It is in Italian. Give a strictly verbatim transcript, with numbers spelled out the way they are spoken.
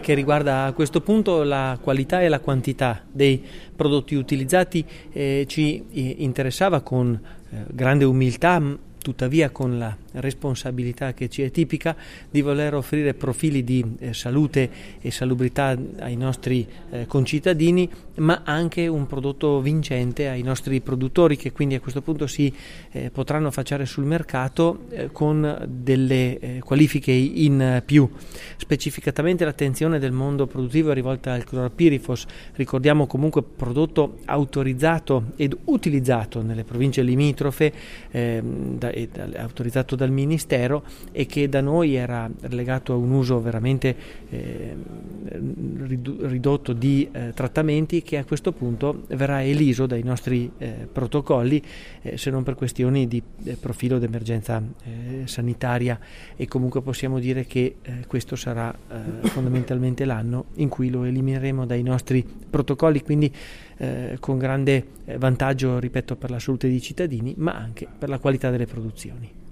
che riguarda a questo punto la qualità e la quantità dei prodotti utilizzati eh, ci interessava con eh, grande umiltà, tuttavia con la responsabilità che ci è tipica di voler offrire profili di eh, salute e salubrità ai nostri eh, concittadini, ma anche un prodotto vincente ai nostri produttori, che quindi a questo punto si eh, potranno affacciare sul mercato eh, con delle eh, qualifiche in più. Specificatamente l'attenzione del mondo produttivo è rivolta al cloropirifos, ricordiamo comunque prodotto autorizzato ed utilizzato nelle province limitrofe, eh, da, e da, autorizzato dal Ministero, e che da noi era legato a un uso veramente eh, ridotto di eh, trattamenti, che a questo punto verrà eliso dai nostri eh, protocolli eh, se non per questioni di eh, profilo d'emergenza eh, sanitaria, e comunque possiamo dire che eh, questo sarà eh, fondamentalmente l'anno in cui lo elimineremo dai nostri protocolli, quindi eh, con grande vantaggio, ripeto, per la salute dei cittadini, ma anche per la qualità delle produzioni.